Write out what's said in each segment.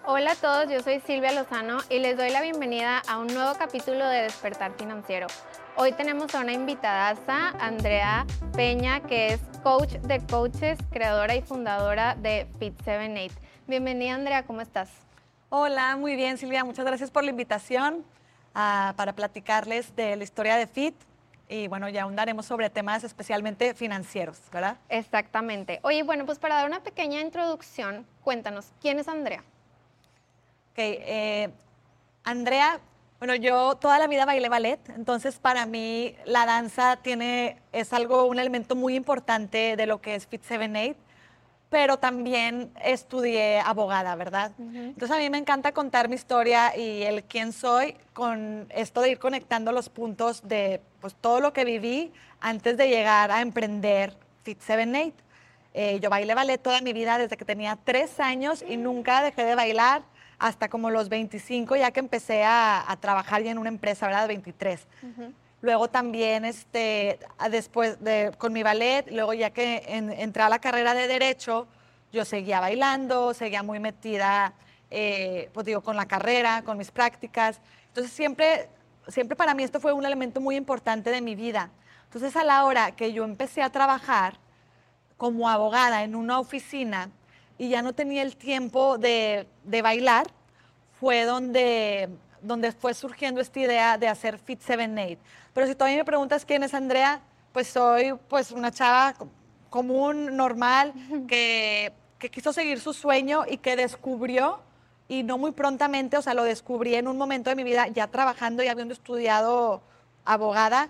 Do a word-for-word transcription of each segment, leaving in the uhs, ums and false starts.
Hola a todos, yo soy Silvia Lozano y les doy la bienvenida a un nuevo capítulo de Despertar Financiero. Hoy tenemos a una invitadaza, Andrea Peña, que es coach de coaches, creadora y fundadora de Fit siete ocho. Bienvenida, Andrea, ¿cómo estás? Hola, muy bien, Silvia. Muchas gracias por la invitación ah, para platicarles de la historia de Fit. Y bueno, ya ahondaremos sobre temas especialmente financieros, ¿verdad? Exactamente. Oye, bueno, pues para dar una pequeña introducción, cuéntanos, ¿quién es Andrea? Ok, eh, Andrea, bueno, yo toda la vida bailé ballet, entonces para mí la danza tiene, es algo, un elemento muy importante de lo que es Fit siete ocho, pero también estudié abogada, ¿verdad? Ujú. Entonces a mí me encanta contar mi historia y el quién soy con esto de ir conectando los puntos de pues, todo lo que viví antes de llegar a emprender Fit siete ocho. Eh, yo bailé ballet toda mi vida desde que tenía tres años y nunca dejé de bailar hasta como los veinticinco, ya que empecé a, a trabajar ya en una empresa, ¿verdad? De veintitrés. Ujú. Luego también, este, a- después de, con mi ballet, luego ya que en- entré a la carrera de Derecho, yo seguía bailando, seguía muy metida, eh, pues digo, con la carrera, con mis prácticas. Entonces siempre, siempre para mí esto fue un elemento muy importante de mi vida. Entonces a la hora que yo empecé a trabajar como abogada en una oficina y ya no tenía el tiempo de, de bailar, fue donde, donde fue surgiendo esta idea de hacer Fit siete ocho. Pero si todavía me preguntas quién es Andrea, pues soy pues una chava co- común, normal, que, que quiso seguir su sueño y que descubrió, y no muy prontamente, o sea, lo descubrí en un momento de mi vida, ya trabajando y habiendo estudiado abogada,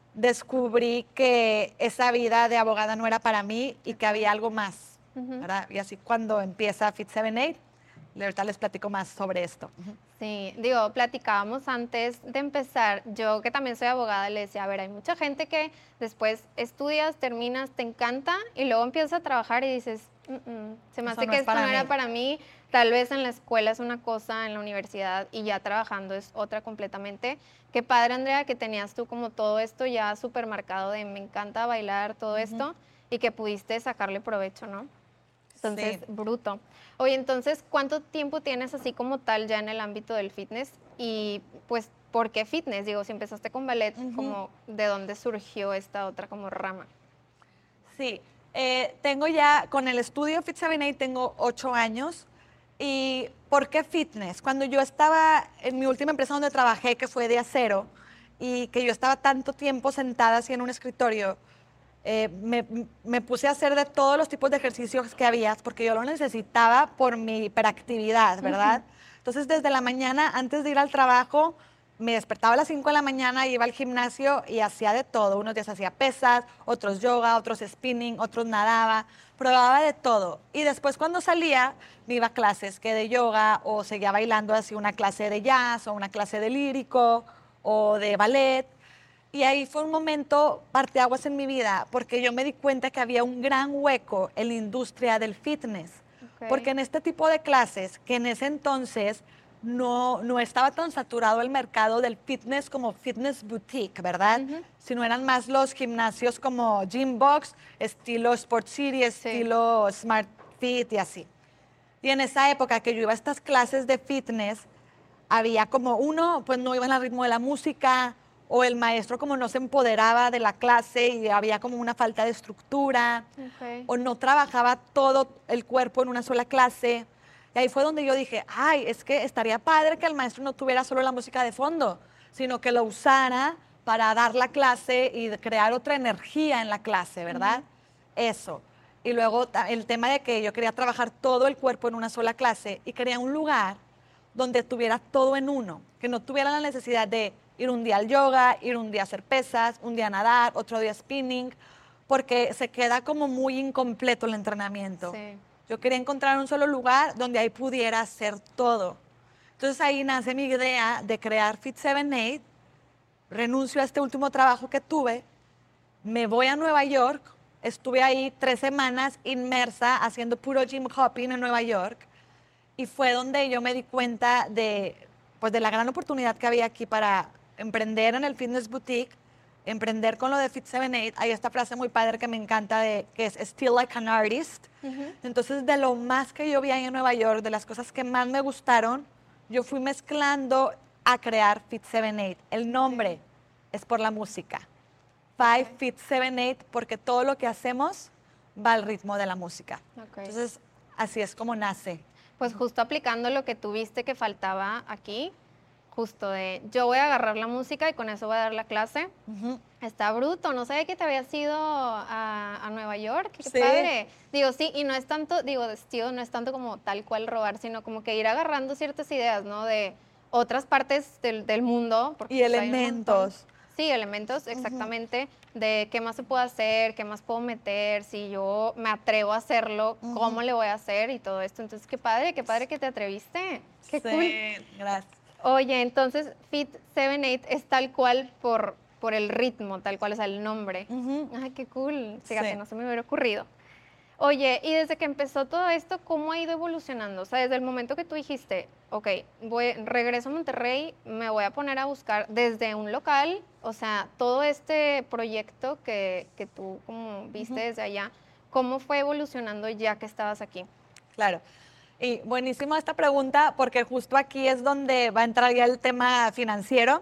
descubrí que esa vida de abogada no era para mí y que había algo más, Ujú. ¿verdad? Y así cuando empieza Fit siete ocho, ahorita les platico más sobre esto. Ujú. Sí, digo, platicábamos antes de empezar, yo que también soy abogada, le decía, a ver, hay mucha gente que después estudias, terminas, te encanta y luego empiezas a trabajar y dices, "Mm, mm, se me Eso hace no que es esto no para era mí. para mí, tal vez en la escuela es una cosa, en la universidad y ya trabajando es otra completamente". Qué padre, Andrea, que tenías tú como todo esto ya súper marcado de me encanta bailar, todo esto, y que pudiste sacarle provecho, ¿no? Entonces, Sí. bruto. Oye, entonces, ¿cuánto tiempo tienes así como tal ya en el ámbito del fitness? Y pues, ¿por qué fitness? Digo, si empezaste con ballet, Ujú. como, ¿de dónde surgió esta otra como rama? Sí, eh, tengo ya, con el estudio Fit siete ocho tengo ocho años. ¿Y por qué fitness? Cuando yo estaba en mi última empresa donde trabajé, que fue de acero, y que yo estaba tanto tiempo sentada así en un escritorio, eh, me, me puse a hacer de todos los tipos de ejercicios que había, porque yo lo necesitaba por mi hiperactividad, ¿verdad? Entonces, desde la mañana, antes de ir al trabajo, me despertaba a las cinco de la mañana, iba al gimnasio y hacía de todo. Unos días hacía pesas, otros yoga, otros spinning, otros nadaba, probaba de todo. Y después cuando salía, me iba a clases que de yoga o seguía bailando así una clase de jazz o una clase de lírico o de ballet. Y ahí fue un momento parteaguas en mi vida, porque yo me di cuenta que había un gran hueco en la industria del fitness. Ok. Porque en este tipo de clases, que en ese entonces no, no estaba tan saturado el mercado del fitness como fitness boutique, ¿verdad? Ujú. Sino eran más los gimnasios como Gym Box, estilo Sport City, Sí. estilo Smart Fit y así. Y en esa época que yo iba a estas clases de fitness, había como uno, pues no iba al ritmo de la música, o el maestro como no se empoderaba de la clase y había como una falta de estructura, Ok. o no trabajaba todo el cuerpo en una sola clase. Y ahí fue donde yo dije, ay, es que estaría padre que el maestro no tuviera solo la música de fondo, sino que lo usara para dar la clase y crear otra energía en la clase, ¿verdad? Ujú. Eso. Y luego ta- el tema de que yo quería trabajar todo el cuerpo en una sola clase y quería un lugar donde tuviera todo en uno, que no tuviera la necesidad de ir un día al yoga, ir un día a hacer pesas, un día a nadar, otro día spinning, porque se queda como muy incompleto el entrenamiento. Sí. Yo quería encontrar un solo lugar donde ahí pudiera hacer todo. Entonces ahí nace mi idea de crear Fit siete ocho, renuncio a este último trabajo que tuve, me voy a Nueva York, estuve ahí tres semanas inmersa haciendo puro gym hopping en Nueva York y fue donde yo me di cuenta de, pues, de la gran oportunidad que había aquí para emprender en el fitness boutique, emprender con lo de Fit siete ocho, hay esta frase muy padre que me encanta, de, que es still like an artist. Uh-huh. Entonces, de lo más que yo vi ahí en Nueva York, de las cosas que más me gustaron, yo fui mezclando a crear Fit siete ocho. El nombre okay. es por la música. Five okay. Fit siete ocho, porque todo lo que hacemos va al ritmo de la música. Okay. Entonces, así es como nace. Pues justo aplicando lo que tuviste que faltaba aquí, justo de yo voy a agarrar la música y con eso voy a dar la clase. Uh-huh. Está bruto, no sabía que te habías ido a, a Nueva York, qué sí. padre. Digo, sí, y no es tanto, digo, Steel no es tanto como tal cual robar, sino como que ir agarrando ciertas ideas, ¿no? De otras partes del, del mundo. Porque y elementos. Sí, elementos, exactamente, uh-huh. de qué más se puede hacer, qué más puedo meter, si yo me atrevo a hacerlo, uh-huh. cómo le voy a hacer y todo esto. Entonces, qué padre, qué padre que te atreviste. Qué sí, cool. Gracias. Oye, entonces Fit siete ocho es tal cual por, por el ritmo, tal cual es el nombre. Uh-huh. Ay, qué cool. Fíjate, sí. no se me hubiera ocurrido. Oye, y desde que empezó todo esto, ¿cómo ha ido evolucionando? O sea, desde el momento que tú dijiste, ok, voy, regreso a Monterrey, me voy a poner a buscar desde un local, o sea, todo este proyecto que, que tú como viste uh-huh. desde allá, ¿cómo fue evolucionando ya que estabas aquí? Claro. Y buenísima esta pregunta, porque justo aquí es donde va a entrar ya el tema financiero.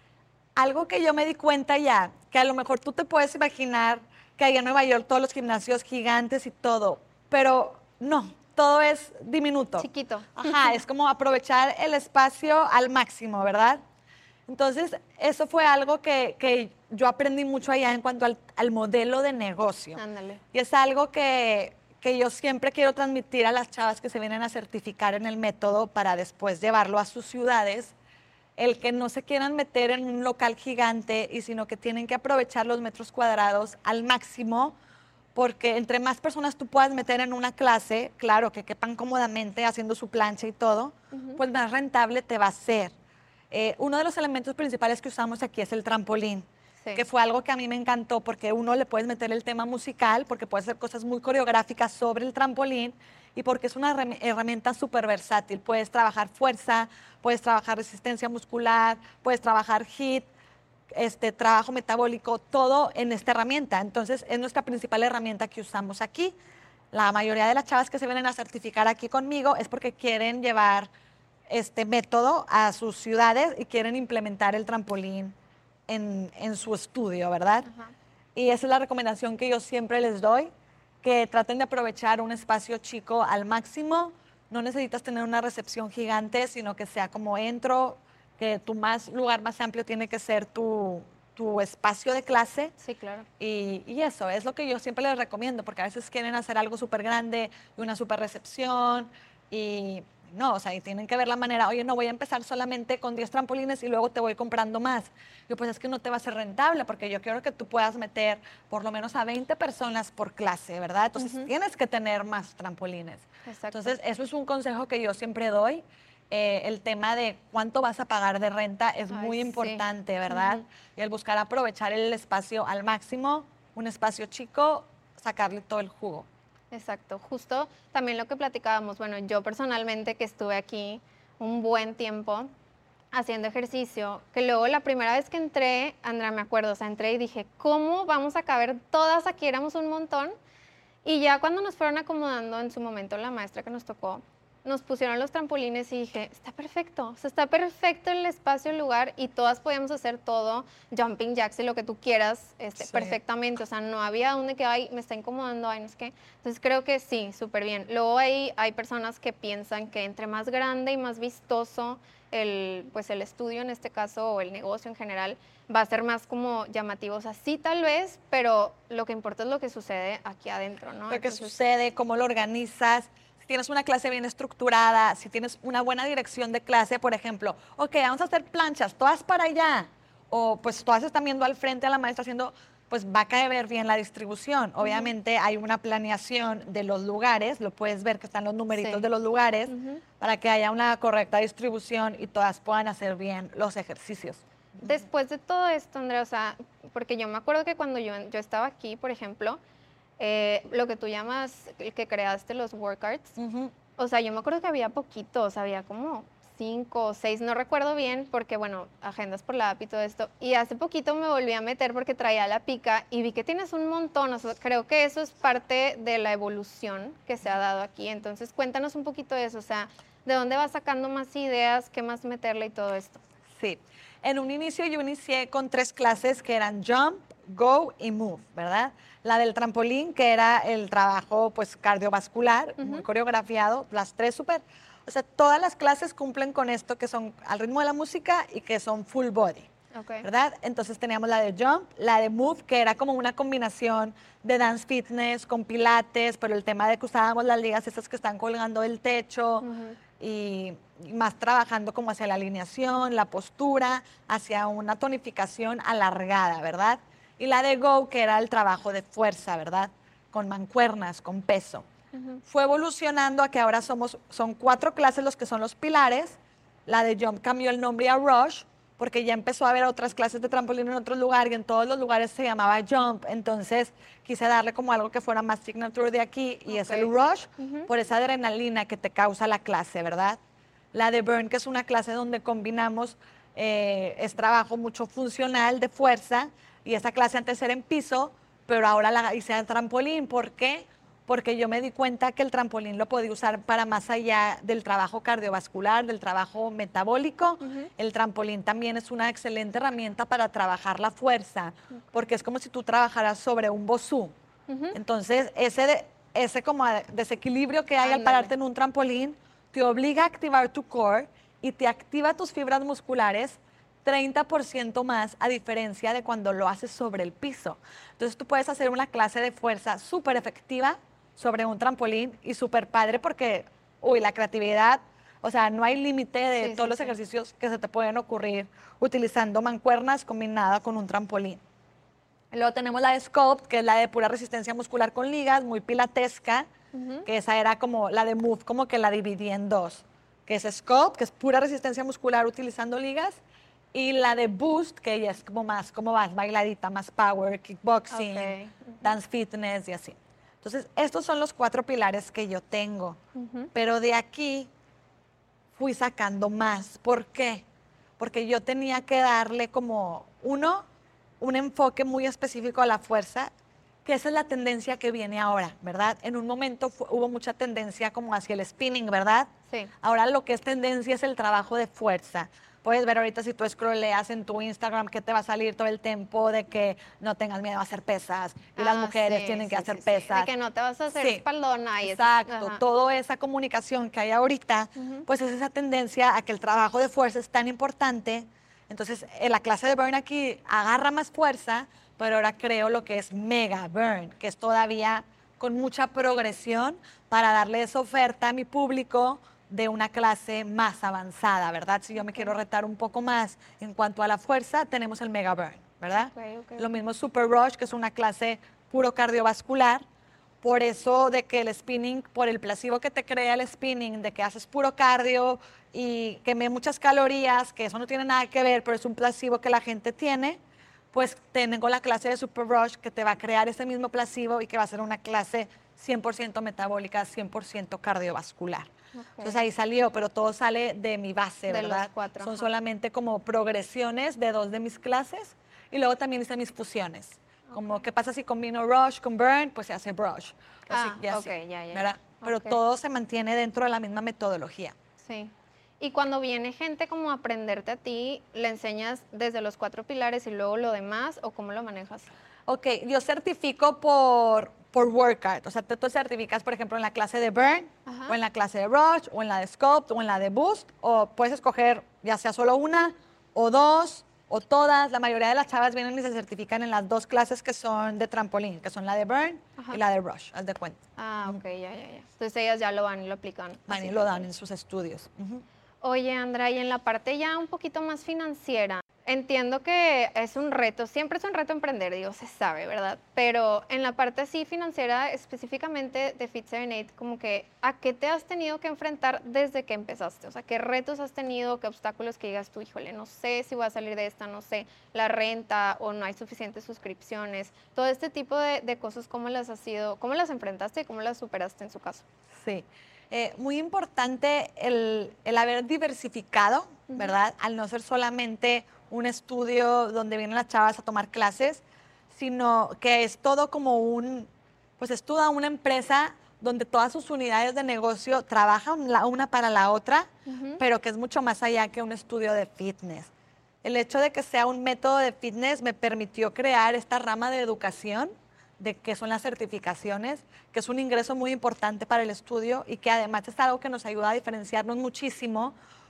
Algo que yo me di cuenta ya, que a lo mejor tú te puedes imaginar que hay en Nueva York todos los gimnasios gigantes y todo, pero no, todo es diminuto. Chiquito. Ajá, es como aprovechar el espacio al máximo, ¿verdad? Entonces, eso fue algo que, que yo aprendí mucho allá en cuanto al, al modelo de negocio. Ándale. Y es algo que, que yo siempre quiero transmitir a las chavas que se vienen a certificar en el método para después llevarlo a sus ciudades, el que no se quieran meter en un local gigante y sino que tienen que aprovechar los metros cuadrados al máximo, porque entre más personas tú puedas meter en una clase, claro, que quepan cómodamente haciendo su plancha y todo, uh-huh. pues más rentable te va a ser. Eh, uno de los elementos principales que usamos aquí es el trampolín, sí. que fue algo que a mí me encantó, porque uno le puedes meter el tema musical, porque puedes hacer cosas muy coreográficas sobre el trampolín, y porque es una herramienta súper versátil. Puedes trabajar fuerza, puedes trabajar resistencia muscular, puedes trabajar HIIT, este, trabajo metabólico, todo en esta herramienta. Entonces, es nuestra principal herramienta que usamos aquí. La mayoría de las chavas que se vienen a certificar aquí conmigo es porque quieren llevar este método a sus ciudades y quieren implementar el trampolín en, en su estudio, ¿verdad? Ajá. Y esa es la recomendación que yo siempre les doy, que traten de aprovechar un espacio chico al máximo. No necesitas tener una recepción gigante, sino que sea como entro, que tu más, lugar más amplio tiene que ser tu, tu espacio de clase. Sí, claro. Y, y eso es lo que yo siempre les recomiendo, porque a veces quieren hacer algo súper grande y una súper recepción y no, o sea, y tienen que ver la manera, oye, no voy a empezar solamente con diez trampolines y luego te voy comprando más. Yo, pues es que no te va a ser rentable, porque yo quiero que tú puedas meter por lo menos a veinte personas por clase, ¿verdad? Entonces, uh-huh. tienes que tener más trampolines. Exacto. Entonces, eso es un consejo que yo siempre doy. Eh, el tema de cuánto vas a pagar de renta es Ay, muy importante, sí. ¿verdad? Uh-huh. Y el buscar aprovechar el espacio al máximo, un espacio chico, sacarle todo el jugo. Exacto, justo también lo que platicábamos, bueno, yo personalmente que estuve aquí un buen tiempo haciendo ejercicio, que luego la primera vez que entré, Andrea, me acuerdo, o sea, entré y dije, ¿cómo vamos a caber todas aquí? Éramos un montón. Y ya cuando nos fueron acomodando en su momento la maestra que nos tocó, nos pusieron los trampolines y dije, está perfecto, o sea, está perfecto el espacio, el lugar, y todas podíamos hacer todo, jumping jacks y lo que tú quieras, este, sí. perfectamente, o sea, no había donde que, ay, me está incomodando, ay, no sé qué. Entonces creo que sí, súper bien. Luego hay, hay personas que piensan que entre más grande y más vistoso el, pues el estudio en este caso, o el negocio en general, va a ser más como llamativo, o sea, sí tal vez, pero lo que importa es lo que sucede aquí adentro, ¿no? Lo que Entonces, sucede, cómo lo organizas. Si tienes una clase bien estructurada, si tienes una buena dirección de clase, por ejemplo, ok, vamos a hacer planchas, todas para allá, o pues todas están viendo al frente a la maestra haciendo, pues va a caer bien la distribución. Obviamente uh-huh. hay una planeación de los lugares, lo puedes ver que están los numeritos sí. de los lugares, uh-huh. para que haya una correcta distribución y todas puedan hacer bien los ejercicios. Después de todo esto, Andrea, o sea, porque yo me acuerdo que cuando yo, yo estaba aquí, por ejemplo, Eh, lo que tú llamas, el que creaste los workouts, uh-huh. o sea, yo me acuerdo que había poquitos, había como cinco o seis, no recuerdo bien, porque bueno, agendas por la app y todo esto. Y hace poquito me volví a meter porque traía la pica y vi que tienes un montón. O sea, creo que eso es parte de la evolución que se ha dado aquí. Entonces, cuéntanos un poquito de eso. O sea, ¿de dónde vas sacando más ideas? ¿Qué más meterle y todo esto? Sí. En un inicio yo inicié con tres clases que eran Jump, Go y Move, ¿verdad? La del trampolín, que era el trabajo pues cardiovascular, uh-huh. muy coreografiado, las tres súper. O sea, todas las clases cumplen con esto que son al ritmo de la música y que son full body, okay. ¿verdad? Entonces teníamos la de Jump, la de Move, que era como una combinación de dance fitness con pilates, pero el tema de que usábamos las ligas esas que están colgando del techo, uh-huh. y más trabajando como hacia la alineación, la postura, hacia una tonificación alargada, ¿verdad? Y la de Go, que era el trabajo de fuerza, ¿verdad? Con mancuernas, con peso. Uh-huh. Fue evolucionando a que ahora somos, son cuatro clases los que son los pilares. La de Jump cambió el nombre a Rush, porque ya empezó a haber otras clases de trampolín en otros lugares, y en todos los lugares se llamaba Jump. Entonces quise darle como algo que fuera más signature de aquí, y okay. es el Rush, uh-huh. por esa adrenalina que te causa la clase, ¿verdad? La de Burn, que es una clase donde combinamos, eh, es trabajo mucho funcional de fuerza, y esa clase antes era en piso, pero ahora la hice en trampolín. ¿Por qué? Porque yo me di cuenta que el trampolín lo podía usar para más allá del trabajo cardiovascular, del trabajo metabólico. Uh-huh. El trampolín también es una excelente herramienta para trabajar la fuerza, okay. porque es como si tú trabajaras sobre un bosú. Uh-huh. Entonces, ese, de, ese como desequilibrio que hay Ándale. Al pararte en un trampolín te obliga a activar tu core y te activa tus fibras musculares treinta por ciento más, a diferencia de cuando lo haces sobre el piso. Entonces, tú puedes hacer una clase de fuerza súper efectiva sobre un trampolín y súper padre porque, uy, la creatividad, o sea, no hay límite de sí, todos sí, los sí. ejercicios que se te pueden ocurrir utilizando mancuernas combinada con un trampolín. Luego tenemos la de Sculpt, que es la de pura resistencia muscular con ligas, muy pilatesca, uh-huh. que esa era como la de Move, como que la dividí en dos, que es Sculpt, que es pura resistencia muscular utilizando ligas, y la de Boost, que ella es como más, como más bailadita, más power, kickboxing, okay. uh-huh. dance fitness y así. Entonces, estos son los cuatro pilares que yo tengo, uh-huh. pero de aquí fui sacando más. ¿Por qué? Porque yo tenía que darle como, uno, un enfoque muy específico a la fuerza, que esa es la tendencia que viene ahora, ¿verdad? En un momento fu- hubo mucha tendencia como hacia el spinning, ¿verdad? Sí. Ahora lo que es tendencia es el trabajo de fuerza. Puedes ver ahorita si tú scrolleas en tu Instagram que te va a salir todo el tiempo de que no tengas miedo a hacer pesas y ah, las mujeres sí, tienen que sí, hacer sí, pesas. Sí. De que no te vas a hacer sí. espaldona. Y Exacto, es, toda esa comunicación que hay ahorita, uh-huh. pues es esa tendencia a que el trabajo de fuerza es tan importante. Entonces, en la clase de Burn aquí agarra más fuerza, pero ahora creo lo que es Mega Burn, que es todavía con mucha progresión para darle esa oferta a mi público de una clase más avanzada, ¿verdad? Si yo me okay. quiero retar un poco más en cuanto a la fuerza, tenemos el Mega Burn, ¿verdad? Okay, okay. Lo mismo Super Rush, que es una clase puro cardiovascular. Por eso de que el spinning, por el placebo que te crea el spinning, de que haces puro cardio y quemé muchas calorías, que eso no tiene nada que ver, pero es un placebo que la gente tiene, pues tengo la clase de Super Rush que te va a crear ese mismo placebo y que va a ser una clase cien por ciento metabólica, cien por ciento cardiovascular. Okay. Entonces ahí salió, pero todo sale de mi base, de ¿verdad? Los cuatro, Son ajá. solamente como progresiones de dos de mis clases y luego también hice mis fusiones. Okay. Como, ¿qué pasa si combino Rush con Burn? Pues se hace Brush. Así, Ah, ya ok, así, ya, ya. ¿verdad? Pero okay. todo se mantiene dentro de la misma metodología. Sí. Y cuando viene gente como a aprenderte a ti, ¿le enseñas desde los cuatro pilares y luego lo demás o cómo lo manejas? Ok, yo certifico por, por workout. O sea, tú te certificas, por ejemplo, en la clase de Burn, Ajá. o en la clase de Rush, o en la de Sculpt, o en la de Boost, o puedes escoger ya sea solo una, o dos, o todas. La mayoría de las chavas vienen y se certifican en las dos clases que son de trampolín, que son la de Burn Ajá. y la de Rush, haz de cuenta. Ah, ok, ya, ya, ya. Entonces ellas ya lo van y lo aplican. Van y lo dan en sus estudios. Uh-huh. Oye, Andrea, y en la parte ya un poquito más financiera, entiendo que es un reto, siempre es un reto emprender, digo, se sabe, ¿verdad? Pero en la parte así financiera, específicamente de Fit setenta y ocho, como que, ¿a qué te has tenido que enfrentar desde que empezaste? O sea, ¿qué retos has tenido, qué obstáculos que digas tú, híjole, no sé si voy a salir de esta, no sé, la renta o no hay suficientes suscripciones? Todo este tipo de, de cosas, ¿cómo las has sido, cómo las enfrentaste y cómo las superaste en su caso? Sí. Eh, muy importante el, el haber diversificado, Ujú. ¿verdad? Al no ser solamente un estudio donde vienen las chavas a tomar clases, sino que es todo como un, pues es toda una empresa donde todas sus unidades de negocio trabajan la una para la otra, Ujú. pero que es mucho más allá que un estudio de fitness. El hecho de que sea un método de fitness me permitió crear esta rama de educación, de que son las certificaciones, que es un ingreso muy importante para el estudio y que además es algo que nos ayuda a diferenciarnos muchísimo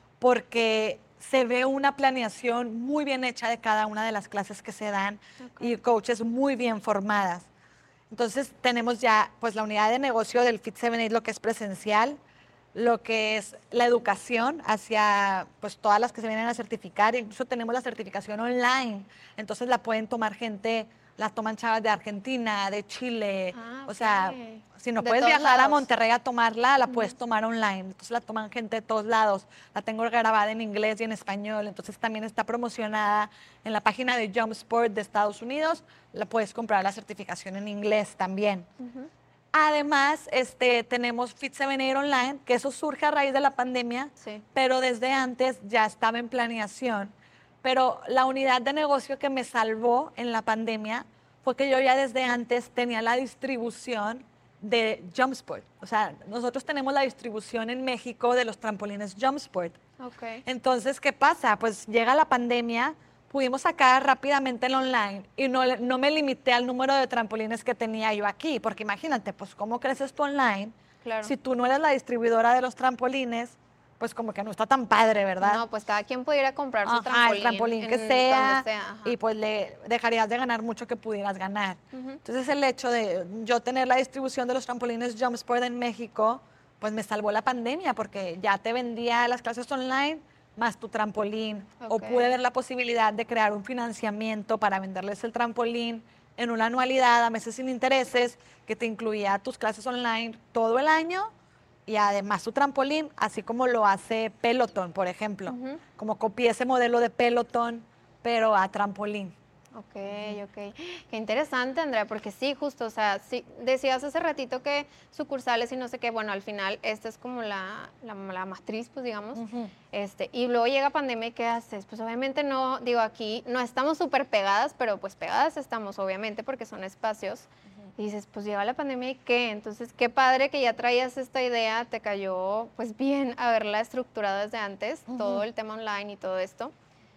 porque se ve una planeación muy bien hecha de cada una de las clases que se dan Ok. y coaches muy bien formadas. Entonces tenemos ya pues la unidad de negocio del Fit siete ocho, lo que es presencial, lo que es la educación hacia pues todas las que se vienen a certificar, incluso tenemos la certificación online, entonces la pueden tomar gente, la toman chavas de Argentina, de Chile, Ah, o ok. sea, si no De puedes todos viajar a lados. Monterrey a tomarla, la Ujú. puedes tomar online, entonces la toman gente de todos lados, la tengo grabada en inglés y en español, entonces también está promocionada en la página de JumpSport de Estados Unidos, la puedes comprar la certificación en inglés también. Ujú. Además, este, tenemos Fit siete ocho Online, que eso surge a raíz de la pandemia, Sí. pero desde antes ya estaba en planeación. Pero la unidad de negocio que me salvó en la pandemia fue que yo ya desde antes tenía la distribución de JumpSport. O sea, nosotros tenemos la distribución en México de los trampolines JumpSport. Ok. Entonces, ¿qué pasa? Pues llega la pandemia, pudimos sacar rápidamente el online y no, le- no me limité al número de trampolines que tenía yo aquí, porque imagínate, pues cómo creces tú online Claro. si tú no eres la distribuidora de los trampolines, pues como que no está tan padre, ¿verdad? No, pues cada quien pudiera comprar su Ajá, el trampolín trampolín que en donde sea, sea. Ajá. y pues le dejarías de ganar mucho que pudieras ganar. Ujú. Entonces el hecho de yo tener la distribución de los trampolines JumpSport en México, pues me salvó la pandemia porque ya te vendía las clases online más tu trampolín. O Ok. pude ver la posibilidad de crear un financiamiento para venderles el trampolín en una anualidad a meses sin intereses que te incluía tus clases online todo el año y además tu trampolín, así como lo hace Peloton, por ejemplo. Ujú. Como copié ese modelo de Peloton, pero a trampolín. Ok, ok. Qué interesante, Andrea, porque sí, justo, o sea, sí, decías hace ratito que sucursales y no sé qué, bueno, al final esta es como la, la, la matriz, pues digamos, Ujú. este, y luego llega pandemia y ¿qué haces? Pues obviamente no, digo, aquí no estamos súper pegadas, pero pues pegadas estamos, obviamente, porque son espacios, y dices, pues llega la pandemia y ¿qué? Entonces, qué padre que ya traías esta idea, te cayó pues bien haberla estructurado desde antes, Ujú. todo el tema online y todo esto.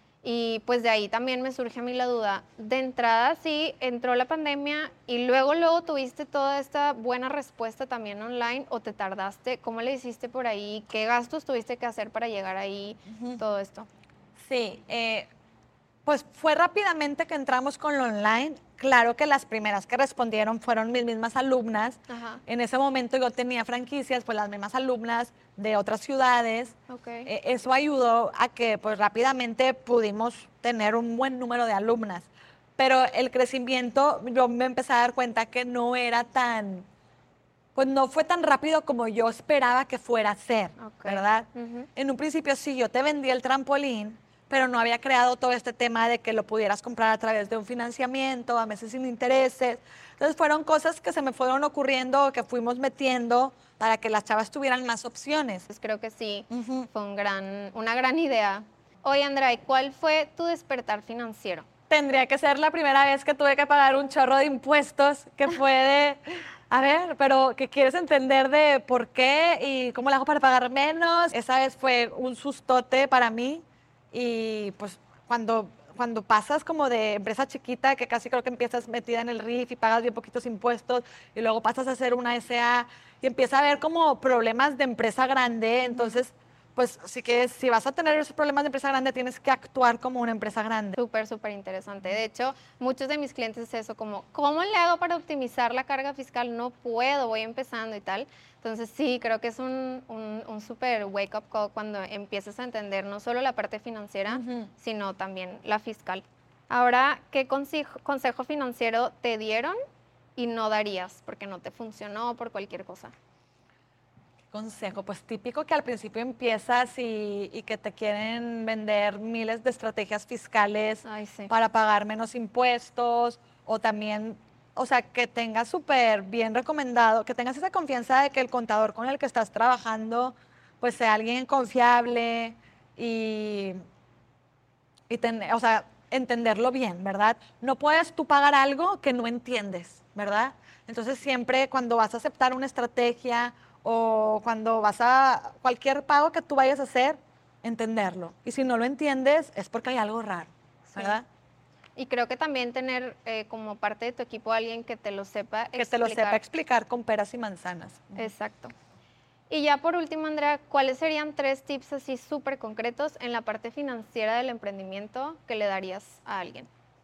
Y pues de ahí también me surge a mí la duda. De entrada sí entró la pandemia y luego luego tuviste toda esta buena respuesta también online o te tardaste. ¿Cómo le hiciste por ahí? ¿Qué gastos tuviste que hacer para llegar ahí? Ujú. Todo esto. Sí, eh, pues fue rápidamente que entramos con lo online. Claro que las primeras que respondieron fueron mis mismas alumnas. Ajá. En ese momento yo tenía franquicias, pues las mismas alumnas de otras ciudades. Ok. Eh, eso ayudó a que pues rápidamente pudimos tener un buen número de alumnas. Pero el crecimiento, yo me empecé a dar cuenta que no era tan, pues no fue tan rápido como yo esperaba que fuera a ser, Ok. ¿verdad? Ujú. En un principio sí, yo te vendí el trampolín, pero no había creado todo este tema de que lo pudieras comprar a través de un financiamiento, a meses sin intereses. Entonces fueron cosas que se me fueron ocurriendo, que fuimos metiendo para que las chavas tuvieran más opciones. Pues creo que sí, Ujú. fue un gran, una gran idea. Oye, Andrea, ¿y cuál fue tu despertar financiero? Tendría que ser la primera vez que tuve que pagar un chorro de impuestos, que fue de, a ver, pero que quieres entender de por qué y cómo lo hago para pagar menos. Esa vez fue un sustote para mí y pues cuando, cuando pasas como de empresa chiquita, que casi creo que empiezas metida en el R I F y pagas bien poquitos impuestos y luego pasas a ser una S A y empieza a haber como problemas de empresa grande, entonces pues sí que si vas a tener esos problemas de empresa grande, tienes que actuar como una empresa grande. Súper, súper interesante. De hecho, muchos de mis clientes es eso, como, ¿cómo le hago para optimizar la carga fiscal? No puedo, voy empezando y tal. Entonces, sí, creo que es un, un, un súper wake-up call cuando empiezas a entender no solo la parte financiera, Ujú. sino también la fiscal. Ahora, ¿qué consejo, consejo financiero te dieron y no darías porque no te funcionó por cualquier cosa? Consejo, pues típico que al principio empiezas y, y que te quieren vender miles de estrategias fiscales Ay, sí. para pagar menos impuestos o también o sea, que tengas súper bien recomendado, que tengas esa confianza de que el contador con el que estás trabajando, pues sea alguien confiable y, y ten- o sea, entenderlo bien, ¿verdad? No puedes tú pagar algo que no entiendes, ¿verdad? Entonces siempre cuando vas a aceptar una estrategia o cuando vas a cualquier pago que tú vayas a hacer, entenderlo. Y si no lo entiendes, es porque hay algo raro, ¿verdad? Sí. Y creo que también tener eh, como parte de tu equipo alguien que te lo sepa Que te lo sepa explicar. explicar con peras y manzanas. Exacto. Y ya por último, Andrea, ¿cuáles serían tres tips así súper concretos en la parte financiera del emprendimiento que le darías a alguien?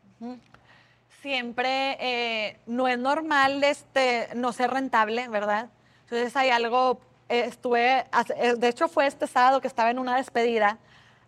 Siempre eh, no es normal este, no ser rentable, ¿verdad? Entonces hay algo, eh, estuve, hace- eh, de hecho fue este sábado que estaba en una despedida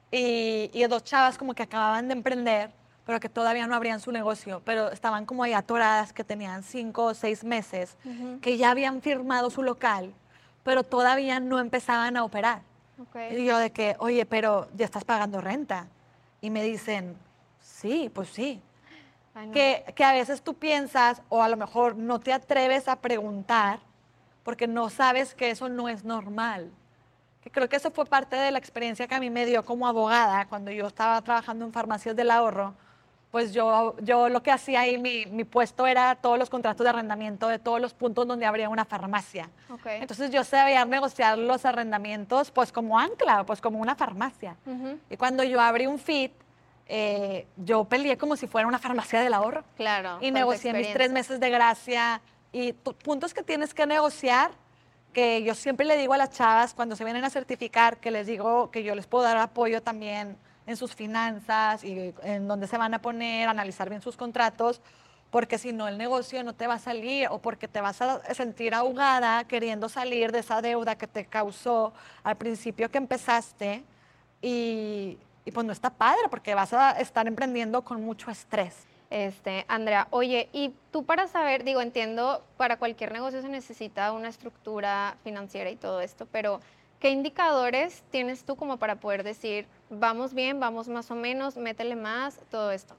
y, y dos chavas como que acababan de emprender, pero que todavía no abrían su negocio, pero estaban como ahí atoradas, que tenían cinco o seis meses, Ujú. que ya habían firmado su local, pero todavía no empezaban a operar. Ok. Y yo de que, oye, pero ya estás pagando renta. Y me dicen, sí, pues sí. Ay, no. Que, que a veces tú piensas o a lo mejor no te atreves a preguntar porque no sabes que eso no es normal. Que creo que eso fue parte de la experiencia que a mí me dio como abogada cuando yo estaba trabajando en farmacias del ahorro. Pues yo, yo lo que hacía ahí, mi, mi puesto era todos los contratos de arrendamiento de todos los puntos donde habría una farmacia. Ok. Entonces yo sabía negociar los arrendamientos pues como ancla, pues como una farmacia. Ujú. Y cuando yo abrí un F I T, eh, yo peleé como si fuera una farmacia del ahorro. Claro, Y con tu negocié mis tres experiencia. meses de gracia y tu- puntos que tienes que negociar, que yo siempre le digo a las chavas cuando se vienen a certificar, que les digo que yo les puedo dar apoyo también en sus finanzas y en dónde se van a poner, analizar bien sus contratos, porque si no el negocio no te va a salir o porque te vas a sentir ahogada queriendo salir de esa deuda que te causó al principio que empezaste y, y pues no está padre porque vas a estar emprendiendo con mucho estrés. Este, Andrea, oye, y tú para saber, digo, entiendo, para cualquier negocio se necesita una estructura financiera y todo esto, pero ¿qué indicadores tienes tú como para poder decir, vamos bien, vamos más o menos, métele más, todo esto?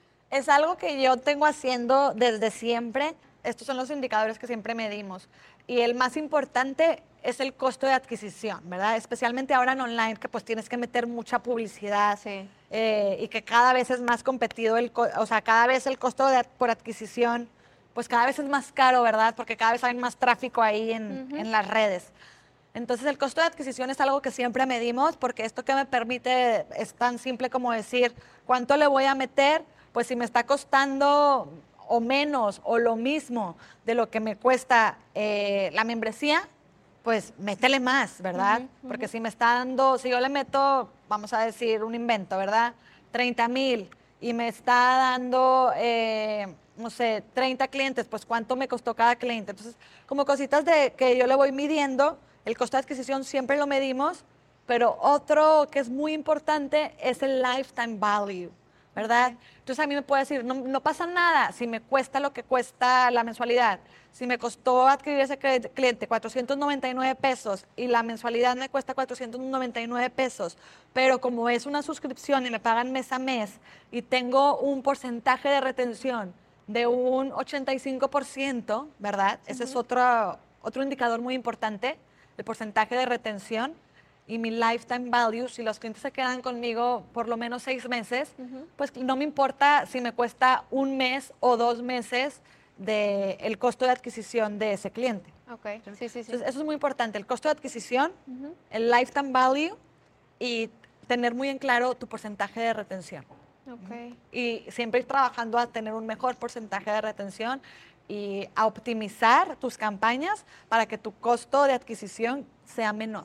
Es algo que yo tengo haciendo desde siempre. Estos son los indicadores que siempre medimos. Y el más importante es el costo de adquisición, ¿verdad? Especialmente ahora en online, que pues tienes que meter mucha publicidad Sí. eh, y que cada vez es más competido, el co- o sea, cada vez el costo de, por adquisición, pues cada vez es más caro, ¿verdad? Porque cada vez hay más tráfico ahí en, Ujú. en las redes. Entonces el costo de adquisición es algo que siempre medimos porque esto que me permite es tan simple como decir cuánto le voy a meter, pues si me está costando o menos o lo mismo de lo que me cuesta eh, la membresía, pues métele más, ¿verdad? Ujú, ujú. Porque si me está dando, si yo le meto, vamos a decir, un invento, ¿verdad? treinta mil y me está dando, eh, no sé, treinta clientes, pues cuánto me costó cada cliente. Entonces, como cositas de que yo le voy midiendo, el costo de adquisición siempre lo medimos, pero otro que es muy importante es el lifetime value, ¿verdad? Ok. Entonces a mí me puede decir, no, no pasa nada si me cuesta lo que cuesta la mensualidad. Si me costó adquirir ese cre- cliente cuatrocientos noventa y nueve pesos y la mensualidad me cuesta cuatrocientos noventa y nueve pesos, pero como es una suscripción y me pagan mes a mes y tengo un porcentaje de retención de un ochenta y cinco por ciento, ¿verdad? Ese es otro, otro indicador muy importante, el porcentaje de retención y mi lifetime value, si los clientes se quedan conmigo por lo menos seis meses, Ujú. pues no me importa si me cuesta un mes o dos meses del costo de adquisición de ese cliente. Ok, sí, sí, sí. Entonces, eso es muy importante, el costo de adquisición, Ujú. el lifetime value y tener muy en claro tu porcentaje de retención. Ok. Y siempre ir trabajando a tener un mejor porcentaje de retención y a optimizar tus campañas para que tu costo de adquisición sea menor.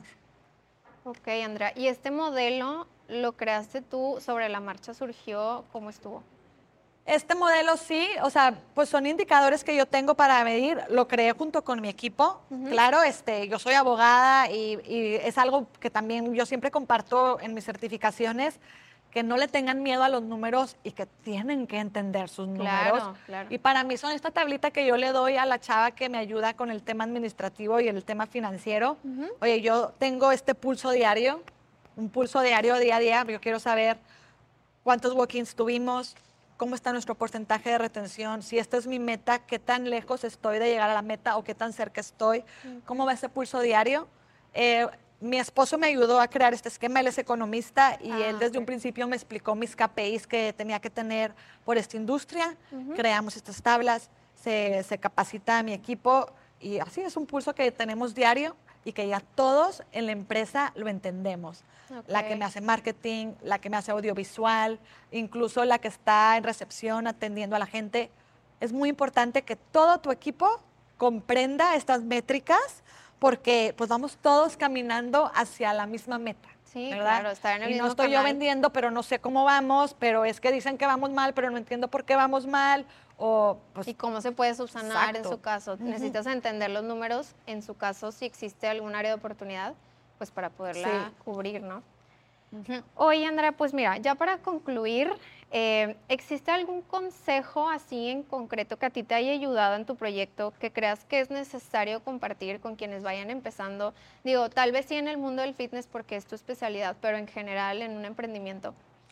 Ok, Andrea, ¿y este modelo lo creaste tú, sobre la marcha surgió, cómo estuvo? Este modelo sí, o sea, pues son indicadores que yo tengo para medir, lo creé junto con mi equipo. Ujú. Claro, este, yo soy abogada y, y es algo que también yo siempre comparto en mis certificaciones, que no le tengan miedo a los números y que tienen que entender sus números. Claro, claro. Y para mí son esta tablita que yo le doy a la chava que me ayuda con el tema administrativo y el tema financiero. Ujú. Oye, yo tengo este pulso diario, un pulso diario día a día, yo quiero saber cuántos walk-ins tuvimos, cómo está nuestro porcentaje de retención, si esta es mi meta, qué tan lejos estoy de llegar a la meta o qué tan cerca estoy, okay. Cómo va ese pulso diario. Eh, mi esposo me ayudó a crear este esquema, él es economista y ah, él desde okay. un principio me explicó mis K P Is que tenía que tener por esta industria. Uh-huh. Creamos estas tablas, se, se capacita a mi equipo y así es un pulso que tenemos diario y que ya todos en la empresa lo entendemos. Okay. La que me hace marketing, la que me hace audiovisual, incluso la que está en recepción atendiendo a la gente. Es muy importante que todo tu equipo comprenda estas métricas porque pues vamos todos caminando hacia la misma meta. Sí, ¿verdad? Claro, estar en el y mismo no estoy canal. yo vendiendo, pero no sé cómo vamos, pero es que dicen que vamos mal, pero no entiendo por qué vamos mal. O, pues, ¿y cómo se puede subsanar exacto. En su caso? Uh-huh. Necesitas entender los números, en su caso, si existe algún área de oportunidad, pues para poderla sí. cubrir, ¿no? Uh-huh. Oye, Andrea, pues mira, ya para concluir, eh, ¿existe algún consejo así en concreto que a ti te haya ayudado en tu proyecto, que creas que es necesario compartir con quienes vayan empezando? Digo, tal vez sí en el mundo del fitness porque es tu especialidad, pero en general en un emprendimiento.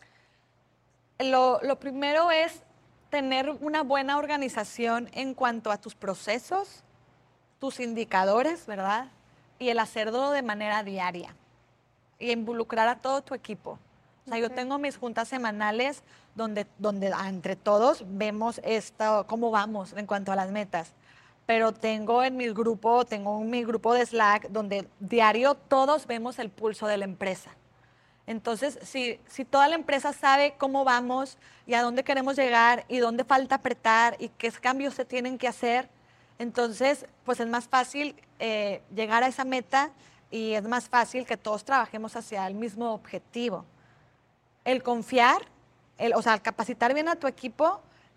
Lo, lo primero es tener una buena organización en cuanto a tus procesos, tus indicadores, ¿verdad? Y el hacerlo de manera diaria y involucrar a todo tu equipo. O sea, okay. yo tengo mis juntas semanales donde, donde entre todos vemos esto, cómo vamos en cuanto a las metas. Pero tengo en mi grupo, tengo mi grupo de Slack donde diario todos vemos el pulso de la empresa. Entonces, si, si toda la empresa sabe cómo vamos y a dónde queremos llegar y dónde falta apretar y qué cambios se tienen que hacer, entonces, pues es más fácil eh, llegar a esa meta y es más fácil que todos trabajemos hacia el mismo objetivo. El confiar, el, o sea, el capacitar bien a tu equipo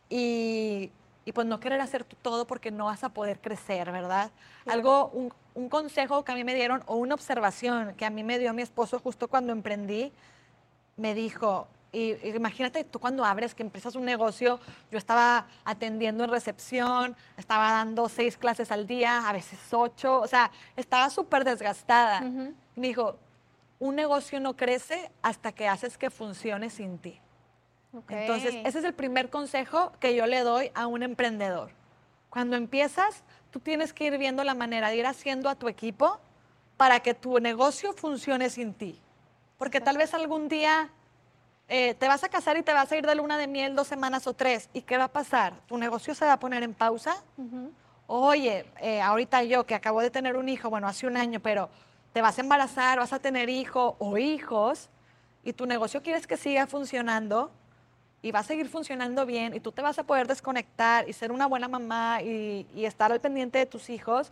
y, y pues no querer hacer todo porque no vas a poder crecer, ¿verdad? Claro. Algo, un, un consejo que a mí me dieron o una observación que a mí me dio mi esposo justo cuando emprendí, me dijo, y, y imagínate tú cuando abres, que empiezas un negocio, yo estaba atendiendo en recepción, estaba dando seis clases al día, a veces ocho, o sea, estaba súper desgastada. Uh-huh. Me dijo, un negocio no crece hasta que haces que funcione sin ti. Okay. Entonces, ese es el primer consejo que yo le doy a un emprendedor. Cuando empiezas, tú tienes que ir viendo la manera de ir haciendo a tu equipo para que tu negocio funcione sin ti. Porque tal vez algún día eh, te vas a casar y te vas a ir de luna de miel dos semanas o tres. ¿Y qué va a pasar? ¿Tu negocio se va a poner en pausa? Uh-huh. Oye, eh, ahorita yo que acabo de tener un hijo, bueno, hace un año, pero te vas a embarazar, vas a tener hijo o hijos y tu negocio quieres que siga funcionando y va a seguir funcionando bien y tú te vas a poder desconectar y ser una buena mamá y, y estar al pendiente de tus hijos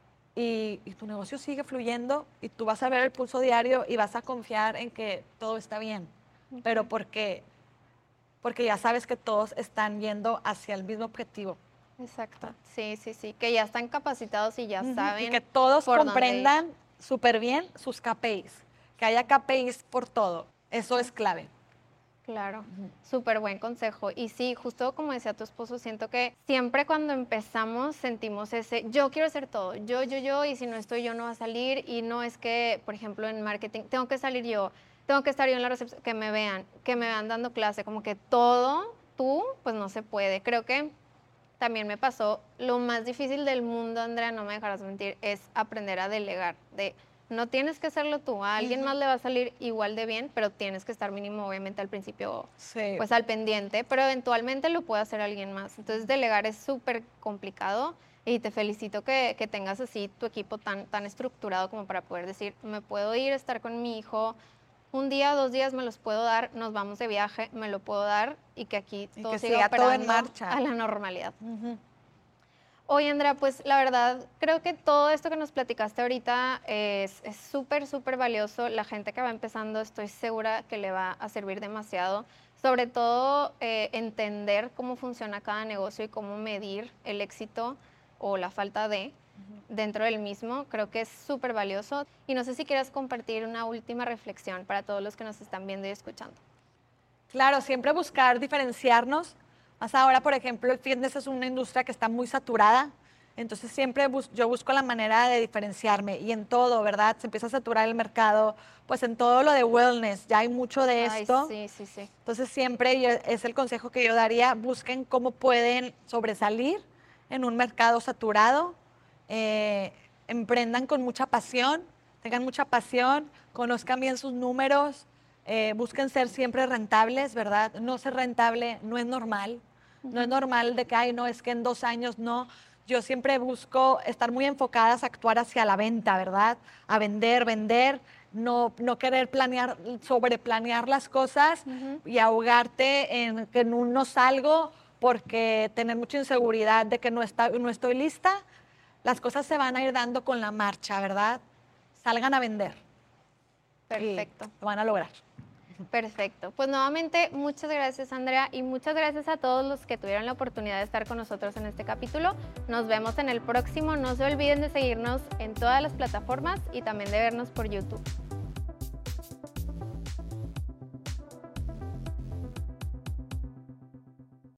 y, y tu negocio sigue fluyendo y tú vas a ver el pulso diario y vas a confiar en que todo está bien. Okay. Pero porque, porque ya sabes que todos están yendo hacia el mismo objetivo. Exacto, sí, sí, sí, que ya están capacitados y ya uh-huh. saben. Y que todos comprendan súper bien sus K P Is, que haya K P Is por todo, eso es clave. Claro, uh-huh. Súper buen consejo. Y sí, justo como decía tu esposo, siento que siempre cuando empezamos sentimos ese, yo quiero hacer todo, yo, yo, yo, y si no estoy yo no va a salir. Y no es que, por ejemplo, en marketing, tengo que salir yo, tengo que estar yo en la recepción, que me vean, que me vean dando clase, como que todo tú, pues no se puede. Creo que también me pasó, lo más difícil del mundo, Andrea, no me dejarás mentir, es aprender a delegar, de no tienes que hacerlo tú, a alguien uh-huh. más le va a salir igual de bien, pero tienes que estar mínimo, obviamente, al principio, sí. pues al pendiente, pero eventualmente lo puede hacer alguien más. Entonces, delegar es súper complicado y te felicito que, que tengas así tu equipo tan, tan estructurado como para poder decir, me puedo ir a estar con mi hijo, un día, dos días me los puedo dar, nos vamos de viaje, me lo puedo dar y que aquí y todo que siga todo en marcha a la normalidad. Uh-huh. Oye, Andrea, pues la verdad, creo que todo esto que nos platicaste ahorita es súper, súper valioso. La gente que va empezando, estoy segura que le va a servir demasiado. Sobre todo, eh, entender cómo funciona cada negocio y cómo medir el éxito o la falta de uh-huh. dentro del mismo. Creo que es súper valioso. Y no sé si quieras compartir una última reflexión para todos los que nos están viendo y escuchando. Claro, siempre buscar diferenciarnos. Más ahora, por ejemplo, el fitness es una industria que está muy saturada Entonces siempre bus yo busco la manera de diferenciarme y en todo, ¿verdad? Se empieza a saturar el mercado, pues en todo lo de wellness, ya hay mucho de esto. Ay, sí, sí, sí. Entonces siempre yo, es el consejo que yo daría, busquen cómo pueden sobresalir en un mercado saturado, eh, emprendan con mucha pasión, tengan mucha pasión, conozcan bien sus números, eh, busquen ser siempre rentables, ¿verdad? No ser rentable no es normal, uh-huh. No es normal de que, ay, no, es que en dos años no. Yo siempre busco estar muy enfocadas a actuar hacia la venta, ¿verdad? A vender, vender, no, no querer planear, sobreplanear las cosas uh-huh. y ahogarte en que no salgo porque tener mucha inseguridad de que no, está, no estoy lista. Las cosas se van a ir dando con la marcha, ¿verdad? Salgan a vender. Perfecto. Y lo van a lograr. Perfecto. Pues nuevamente, muchas gracias, Andrea, y muchas gracias a todos los que tuvieron la oportunidad de estar con nosotros en este capítulo. Nos vemos en el próximo. No se olviden de seguirnos en todas las plataformas y también de vernos por YouTube.